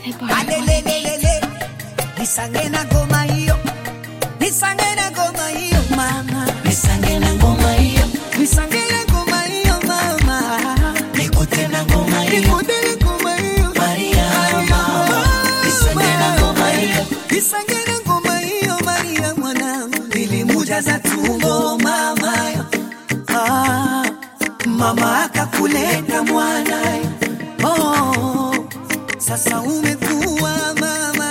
Alelelelele, nisange na ngoma hiyo, nisange na ngoma hiyo mama, nisange na ngoma hiyo, nisange na ngoma hiyo mama, nikute na ngoma hiyo, nikute na ngoma hiyo Maria mama, nisange na ngoma hiyo, nisange na ngoma hiyo Maria mwanangu, nilimujaza tumbo mama, mama akakuleta mwana, sasa umekuwa mama,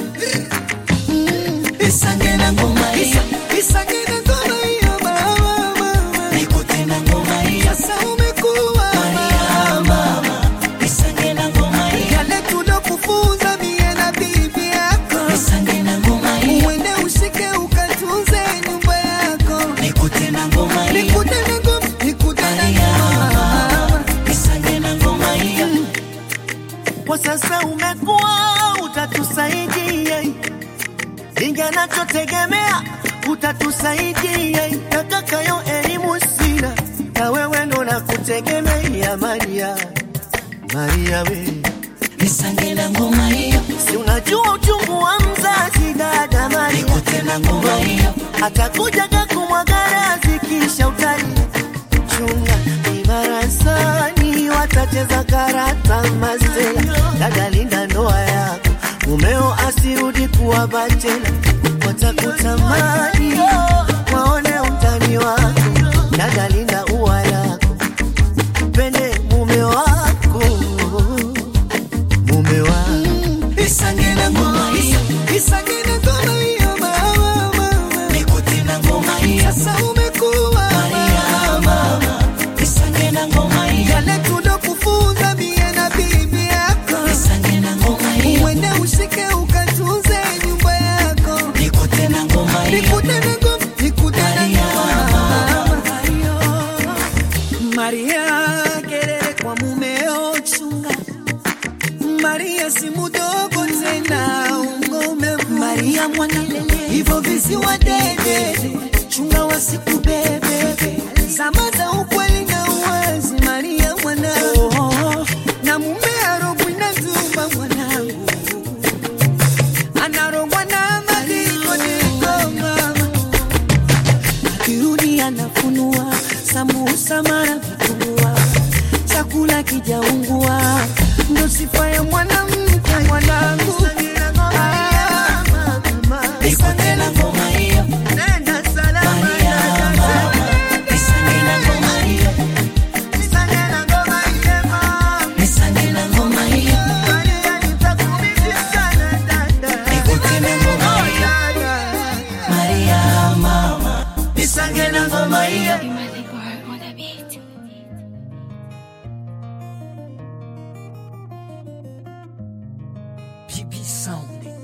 nisange na ngoma hiyo, nisange na ngoma hiyo mama, nikute na ngoma hiyo, sasa umekuwa Maria mama, nisange na ngoma hiyo, yale tulokufunza mie na bibi yako, nisange na ngoma hiyo, uende ushike ukatunze nyumba yako, nikute na ngoma hiyo, nikute na ngoma, nikute na ngoma, nisange na ngoma hiyo. Kwa sasa umekuwa utatusaidia, vijana tutegemea utatusaidia, natakayo elimu sina, na wewe ndo nakutegemea Maria, Maria we, nisange na ngoma hiyo, si unajua uchungu wa mzazi dada Maria, nikute na ngoma hiyo, atakuja kakumwagara zikisha utali chunga ibarasani, watacheza karata mazela, dada linda ndoa yako, mumeo asirudi kuwa bachela, watakutamani waone utani wako, dada linda ua lako, pende mume wako, mume wako, nisange na ngoma hiyo, nisange na ngoma hiyo mama, nikute na ngoma hiyo, sasa umekuwa Maria mama, nisange na ngoma hiyo, yale tulokufunza mie na bibi yako, nisange na ngoma hiyo, uende ushike ukatunze nyumba yako, nikute na ngoma hiyo, nikute na ngoma, nikute na ngoma Maria, kelele kwa mumeo chunga, Maria si mudogo tena ungome, Maria mwanalele hivyo visiwa dede, chunga wasikubebe, zama za ukweli na uwazi Maria mwanangu, na mume arogwi na zuma mwanangu, anarogwa na madiko niko mama, kirudi anafunua samusa mara vitumbua, chakula kijaungua, ndo sifa ya mwanamke mwanangu, nikute na ngoma hiyo, nenda salama Maria mama, nisange na ngoma hiyo, nisange na ngoma hiyo mama, nisange na ngoma hiyo, Maria nitakumiss sana dada, nikute na ngoma hiyo, Maria mama, nisange na ngoma hiyo. Pipi sound.